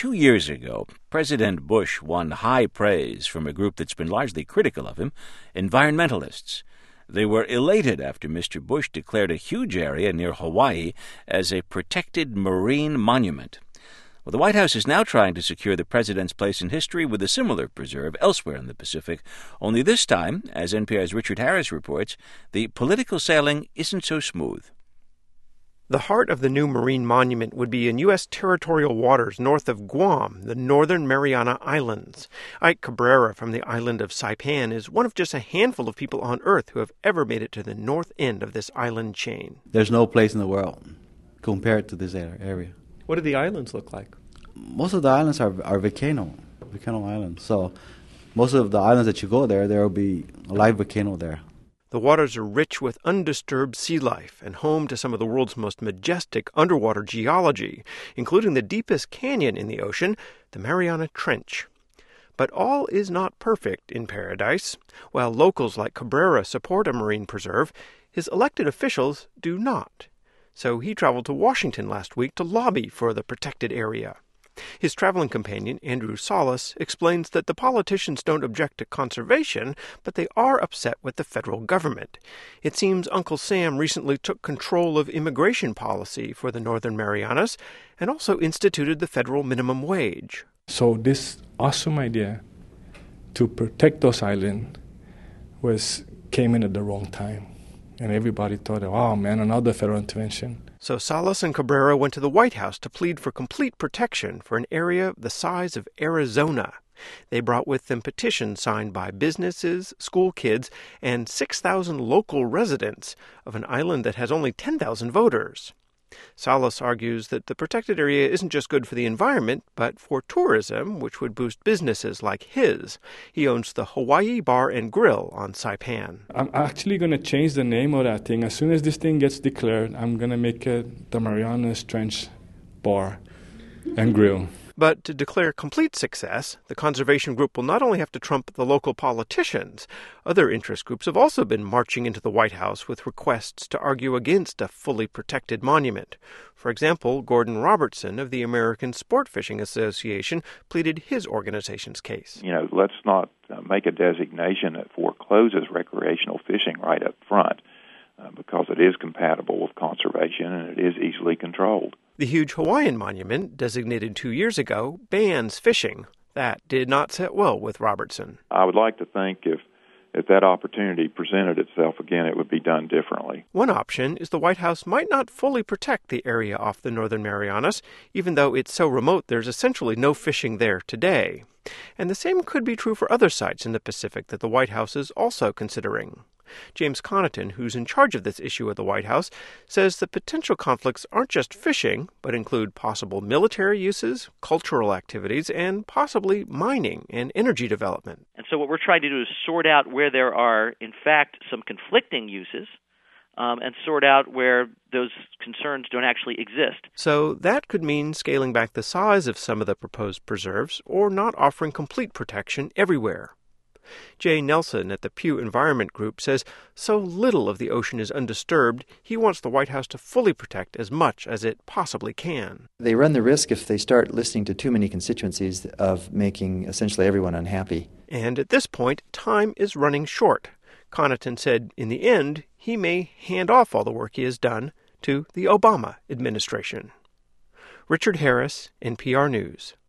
2 years ago, President Bush won high praise from a group that's been largely critical of him, environmentalists. They were elated after Mr. Bush declared a huge area near Hawaii as a protected marine monument. Well, the White House is now trying to secure the president's place in history with a similar preserve elsewhere in the Pacific. Only this time, as NPR's Richard Harris reports, the political sailing isn't so smooth. The heart of the new marine monument would be in U.S. territorial waters north of Guam, the Northern Mariana Islands. Ike Cabrera from the island of Saipan is one of just a handful of people on Earth who have ever made it to the north end of this island chain. There's no place in the world compared to this area. What do the islands look like? Most of the islands are volcano islands. So most of the islands that you go there will be a live volcano there. The waters are rich with undisturbed sea life and home to some of the world's most majestic underwater geology, including the deepest canyon in the ocean, the Mariana Trench. But all is not perfect in paradise. While locals like Cabrera support a marine preserve, his elected officials do not. So he traveled to Washington last week to lobby for the protected area. His traveling companion, Andrew Salas, explains that the politicians don't object to conservation, but they are upset with the federal government. It seems Uncle Sam recently took control of immigration policy for the Northern Marianas and also instituted the federal minimum wage. So this awesome idea to protect those islands came in at the wrong time. And everybody thought, oh man, another federal intervention. So Salas and Cabrera went to the White House to plead for complete protection for an area the size of Arizona. They brought with them petitions signed by businesses, school kids, and 6,000 local residents of an island that has only 10,000 voters. Salas argues that the protected area isn't just good for the environment, but for tourism, which would boost businesses like his. He owns the Hawaii Bar and Grill on Saipan. I'm actually going to change the name of that thing. As soon as this thing gets declared, I'm going to make it the Marianas Trench Bar and Grill. But to declare complete success, the conservation group will not only have to trump the local politicians. Other interest groups have also been marching into the White House with requests to argue against a fully protected monument. For example, Gordon Robertson of the American Sport Fishing Association pleaded his organization's case. Let's not make a designation that forecloses recreational fishing right up front because it is compatible with conservation and it is easily controlled. The huge Hawaiian monument, designated 2 years ago, bans fishing. That did not sit well with Robertson. I would like to think if that opportunity presented itself again, it would be done differently. One option is the White House might not fully protect the area off the Northern Marianas, even though it's so remote there's essentially no fishing there today. And the same could be true for other sites in the Pacific that the White House is also considering. James Connaughton, who's in charge of this issue at the White House, says the potential conflicts aren't just fishing, but include possible military uses, cultural activities, and possibly mining and energy development. And so what we're trying to do is sort out where there are, in fact, some conflicting uses, and sort out where those concerns don't actually exist. So that could mean scaling back the size of some of the proposed preserves or not offering complete protection everywhere. Jay Nelson at the Pew Environment Group says so little of the ocean is undisturbed, he wants the White House to fully protect as much as it possibly can. They run the risk, if they start listening to too many constituencies, of making essentially everyone unhappy. And at this point, time is running short. Connaughton said in the end, he may hand off all the work he has done to the Obama administration. Richard Harris, NPR News.